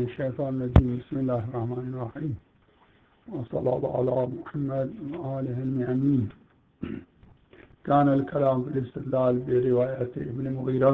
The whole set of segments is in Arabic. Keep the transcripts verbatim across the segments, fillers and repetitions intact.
الشيطان الرجيم. بسم الله الرحمن الرحيم، وصلى الله على محمد وآله المؤمنين. كان الكلام في الاستدلال برواية ابن مغيرة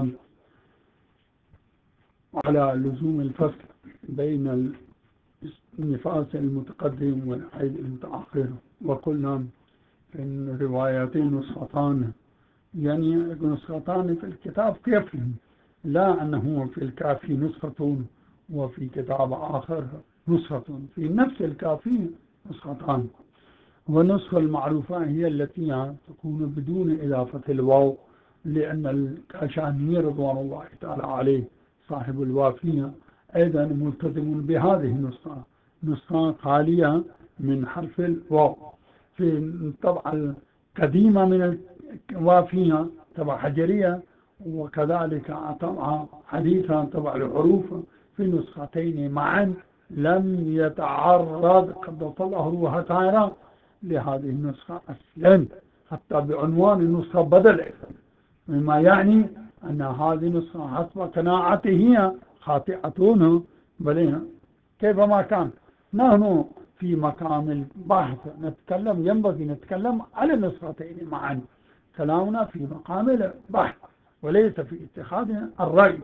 على لزوم الفصل بين النفاس المتقدم والحيض المتأخر، وقلنا إن الروايتين نسختان، يعني نسختان في الكتاب كافي، لا أنه في الكافي نسخة وفي كتاب آخر نسخة، في نفس الكافي نسختان. والنسخة المعروفة هي التي تكون بدون إضافة الواو، لأن الكاشاني رضوان الله تعالى عليه صاحب الوافية أيضا ملتزم بهذه النسخة، نسخة خالية من حرف الواو. في الطبعة القديمة من الوافية طبعة حجرية، وكذلك طبعة حديثة طبعة الحروف، في نسختين معا لم يتعرض قدس الله روحه تعالى لهذه النسخة أصلا، حتى بعنوان النسخة بدل، مما يعني أن هذه النسخة حسب قناعته خاطئة، بل كيفما كان نحن في مقام البحث نتكلم، ينبغي نتكلم على النسختين معا، كلامنا في مقام البحث وليس في اتخاذ الرأي.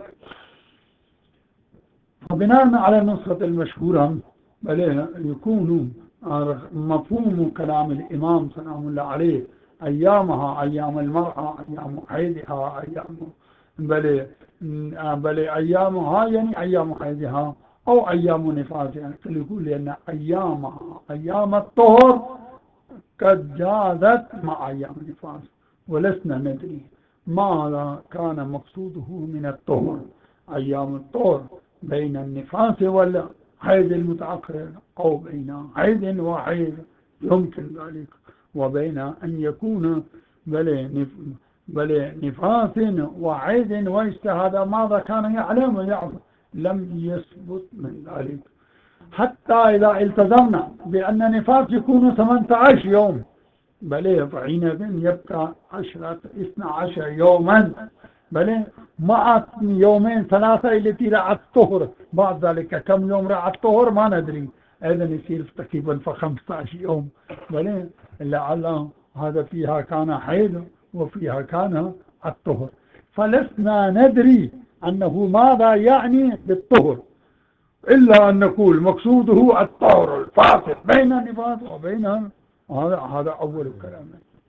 فبناء على النسخة المشهورة بل يكون مفهوم كلام الإمام سلام الله عليه أيامها أيام المرأة، أيام حيضها، أيام بل بل أيامها يعني أيام حيضها أو أيام نفاسها، يقول لأن أيامها أيام الطهر قد جازت مع أيام النفاس، ولسنا ندري ماذا كان مقصوده من الطهر، أيام الطهر بين النفاس والحيض المتأخر، أو بين حيض وحيض يمكن ذلك، وبين أن يكون بل بل نفاس وحيض واجتهاد، ماذا كان يعلم يعلم لم يثبت من ذلك، حتى إذا التزمنا بأن نفاس يكون ثمانية عشر يوم بل فحينئذ يبقى عشرة اثنا عشر يوما، بل مع يومين ثلاثة التي رأت الطهر، بعد ذلك كم يوم رأت الطهر ما ندري، أيضا يصير تقريبا فخمسة عشر يوم، بل لعل هذا فيها كان حيض وفيها كان الطهر، فلسنا ندري أنه ماذا يعني بالطهر، إلا أن نقول مقصوده الطهر الفاصل بين النفاس وبين هذا هذا أول كلام.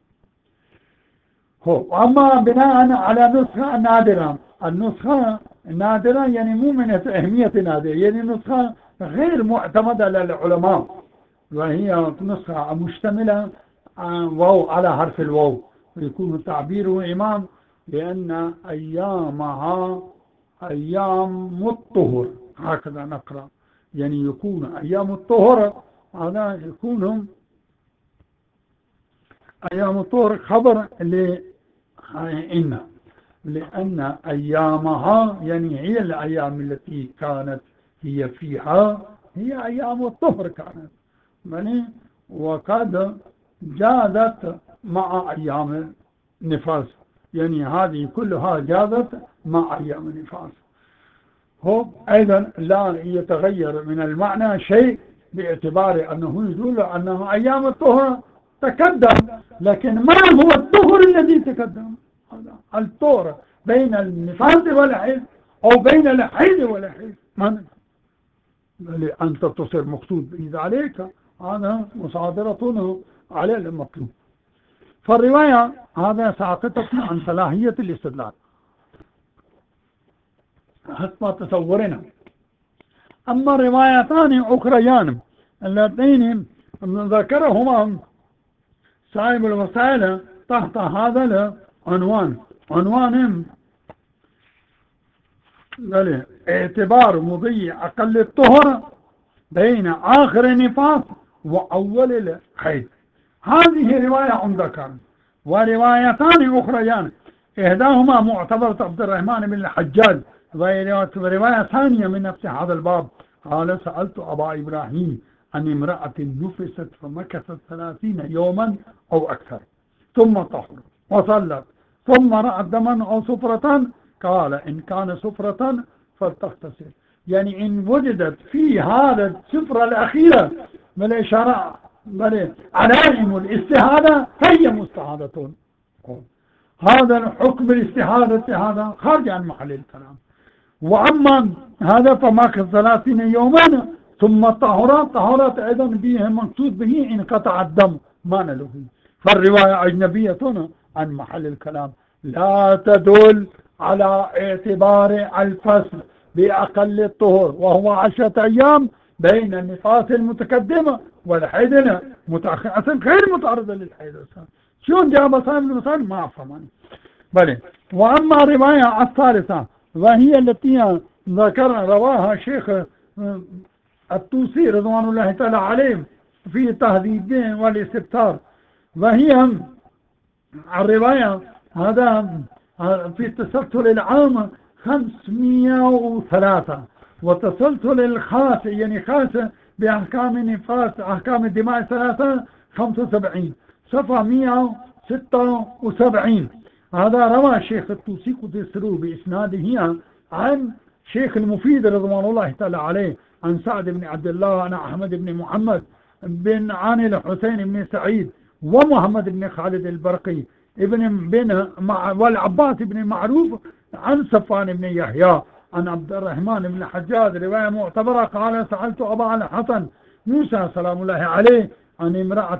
هو أما بناء على نسخة نادرة، النسخة النادرة يعني مو من أهمية نادرة، يعني نسخة غير معتمدة للعلماء، وهي نسخة مشتملة واو على حرف الواو، ويكون تعبيره إمام لأن أيامها أيام الطهر، هكذا نقرأ، يعني يكون أيام الطهر، هذا يكون أيام الطهر خبر لإن، لأن أيامها يعني هي الأيام التي كانت هي فيها هي أيام الطهر كانت، يعني وقد جازت مع أيام النفاس، يعني هذه كلها جازت مع أيام النفاس. هو أيضا لا يتغير من المعنى شيء، باعتبار أنه يدل أنه أيام الطهر تقدم، لكن ما هو الطهر الذي تقدم؟ الطهر بين النفاس والحيض أو بين الحيض والحيض، من أنت تصير مقصود بإذا عليك، هذا مصادرة على المطلوب. فالرواية هذا ساقطة عن صلاحية الاستدلال حسب تصورنا. أما روايتان أخريان اللتين ذكرهما صاحب الوسائل تحت هذا العنوان، عنوان اعتبار مضي أقل الطهر بين آخر النفاس وأول الحيض، هذه رواية عمدة كانت. وروايتان أخريان إحداهما معتبرة عبد الرحمن بن الحجاج، ورواية ثانية من نفس هذا الباب، قال سألت أبا إبراهيم عن امرأة نفست فمكثت ثلاثين يوما أو أكثر ثم طهر وصلت ثم رأت دما أو صفرة، قال إن كان صفرة فلتغتسل يعني إن وجدت في هذا السفرة الأخيرة من الإشارة بل علائم الاستهادة فهي مستهادة. هذا الحكم الاستهادة هذا خارج عن محل الكلام. وأما هذا فماكث ثلاثين يوما ثم طهرات طهرات أيضا به مقصود به انقطع الدم ما له. فالرواية أجنبية عن محل الكلام لا تدل على اعتبار الفصل بأقل الطهور وهو عشرة أيام بين النفاس المتقدمة والحيض متأخر. أصلا غير متعرضة للحيض. شلون جاب صاحب المثال ما أفهم. بلى. وأما الرواية الثالثة وهي التي ذكر رواها شيخ الطوسي رضوان الله تعالى عليه في تهذيب والاستبتار، وهي الرواية هذا في التسلسل العام خمسمائة وثلاثة، وتسلسل الخاص يعني خاص بأحكام النفاس أحكام الدماء ثلاثة خمسة وسبعين صفحة مائة وستة وسبعين. هذا روى الشيخ الطوسي قدسه بإسناده عن شيخ المفيد رضوان الله تعالى عليه عن سعد بن عبد الله عن أحمد بن محمد بن عن الحسين بن سعيد ومحمد بن خالد البرقي ابن بن مع والعباس بن معروف عن صفوان بن يحيى عن عبد الرحمن بن حجاج رواية معتبرة قال سألت أبا الحسن موسى سلام الله عليه عن امرأة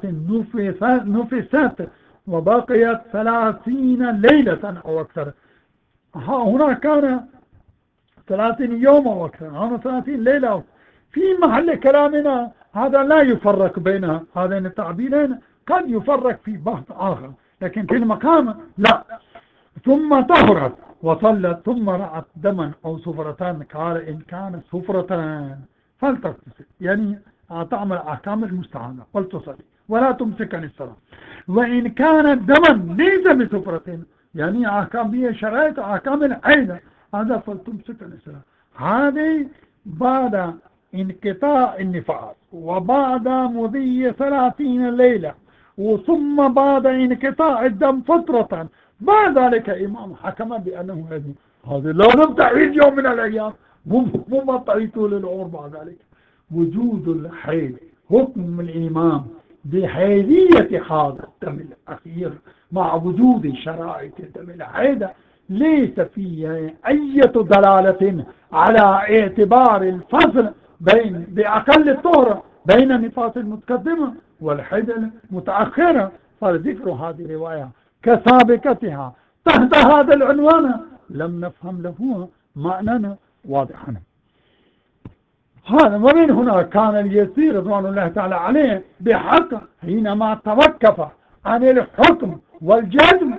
نفست وبقيت ثلاثين ليلة أو أكثر. هنا كان ثلاثين يوم أو أكثر، هنا ثلاثين ليلة. في محل كلامنا هذا لا يفرق بين هذين التعبيرين، قد يفرق في بحث آخر، لكن في المقام لا. ثم طهرت وصلت ثم رأت دما أو صفرتان قال إن كانت صفرة فلتغتسل، يعني تعمل أحكام المستعانة ولتصلي ولا تمسك عن الصلاة. وإن كانت دما ليس بصفرة يعني أحكام بها شرائط أحكام الحيض هذا فلتمسك عن الصلاة. هذه بعد انقطاع النفاس وبعد مضي ثلاثين ليلة وثم بعد انقطاع الدم فترة، بعد ذلك إمام حكم بأنه هذه هذا لا نبتعيد يوم من الأيام مو مبطعي طول العمر. بعد ذلك وجود الحيض حكم الإمام بحيثية هذا الدم الأخير مع وجود شرائط الدم الحيض ليس فيه أي دلالة على اعتبار الفصل بين بأقل الطهر بين النفاس المتقدمة والحيض المتأخرة. فذكر هذه الرواية كسابقتها تحت هذا العنوان لم نفهم له معنى واضحا. هذا ومن هنا كان اليسير رضوان الله تعالى عليه بحق حينما توقف عن الحكم والجزم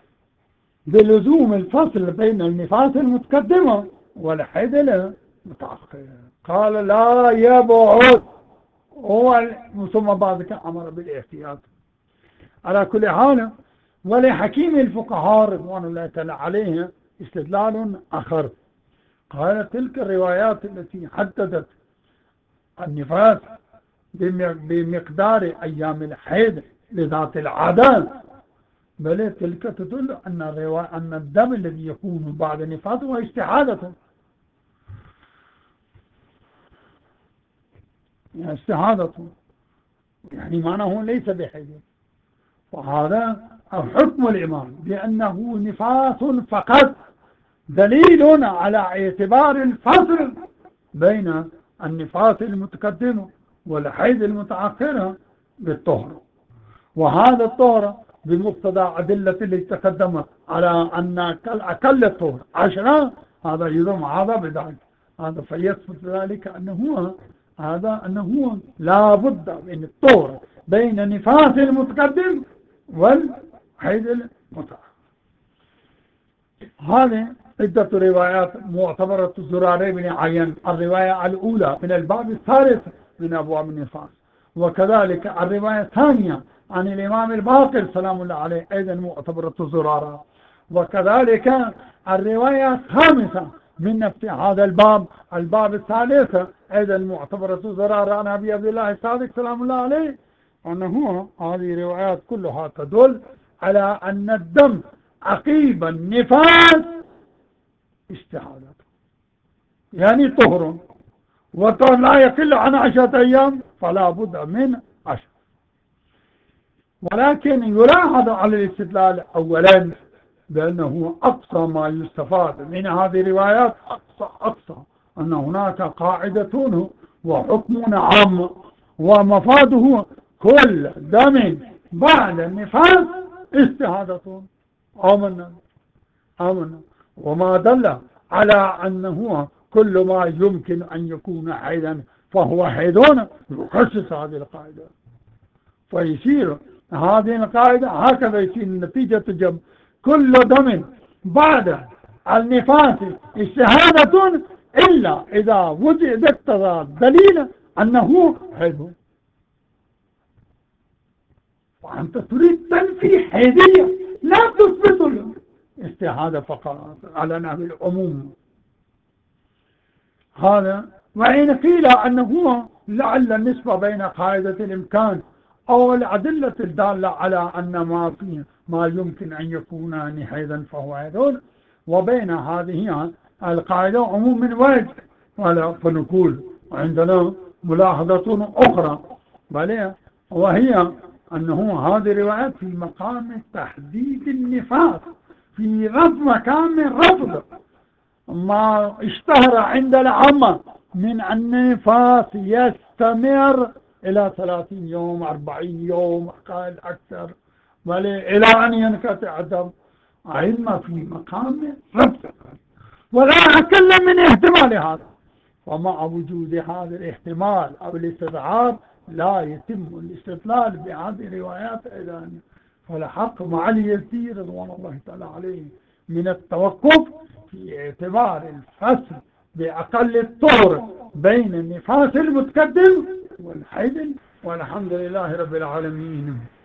بلزوم الفصل بين النفاس المتقدمة والحيض المتأخر قال لا يبعد هو ثم بعد كان أمر بالاحتياط. على كل حال ولحكيم الفقهاء رضوان الله تعالى عليه استدلال آخر قال تلك الروايات التي حددت النفاس بمقدار أيام الحيض لذات العادة بل تلك تدل أن, أن الدم الذي يكون بعد النفاس هو استحادة يعني استحادة يعني معناه ليس بحيض. وهذا حكم الإمام بأنه نفاس فقط دليل على اعتبار الفصل بين النفاس المتقدم والحيض المتأخر بالطهر. وهذا الطهر بمقتضى أدلة التي تقدمت على أن أقل الطهر عشرة هذا يضم هذا بذلك هذا فيثبت ذلك أنه هذا أنه لا بد من الطهر بين النفاس المتقدم والحيض المتأخر. هذه عدة روايات معتبرة زراري بن عين. الرواية الأولى من الباب الثالث من أبواب النفاس، وكذلك الرواية الثانية عن الإمام الباقر سلام الله عليه أيضا معتبرة زرارة، وكذلك الرواية الخامسة من نفس هذا الباب الباب الثالث أيضا معتبرة زرارة عن أبي عبد الله الصادق سلام الله عليه أنه هذه الروايات كلها تدل على أن الدم عقيب النفاس استحادة. يعني طهر، وطهر لا يقل عن عشرة أيام فلا بد من عشر. ولكن يلاحظ على الاستدلال أولا بأنه أقصى ما يستفاد من هذه الروايات، أقصى أقصى أن هناك قاعدة وحكم عام ومفاده كل دم بعد النفاس استهادة. آمنا آمنا وما دل على أنه كل ما يمكن أن يكون حيدا فهو حيدون يخصص هذه القاعدة، فيصير هذه القاعدة هكذا يصير النتيجة جب كل دم بعد النفاس استهادة إلا إذا وجد اقتضى دليل أنه حيد. وأنت تريد تنفي حيدية لا تثبت الاستهادة فقط على نحو العموم هذا. وإن قيل أنه لعل النسبة بين قاعدة الإمكان أو الأدلة الدالة على أن ما فيه ما يمكن أن يكون حيدا فهو حيد، وبين هذه القاعدة عموم من وجه، فنقول عندنا ملاحظة أخرى بل وهي أنه هذه الروايات في مقام تحديد النفاس، في رفض مقام الرفض ما اشتهر عند العامة من أن النفاس يستمر إلى ثلاثين يوم أربعين يوم أقل أكثر بل إلى أن ينقطع الدم، أئمة في مقام رفض ولا أقل من احتمال هذا. ومع وجود هذا الاحتمال أو الاستدعاء لا يتم الاستدلال بهذه الروايات أيضا، فالحق مع اليسير رضوان الله تعالى عليه من التوقف في اعتبار الفصل بأقل الطهر بين النفاس المتقدم والحيض، والحمد لله رب العالمين.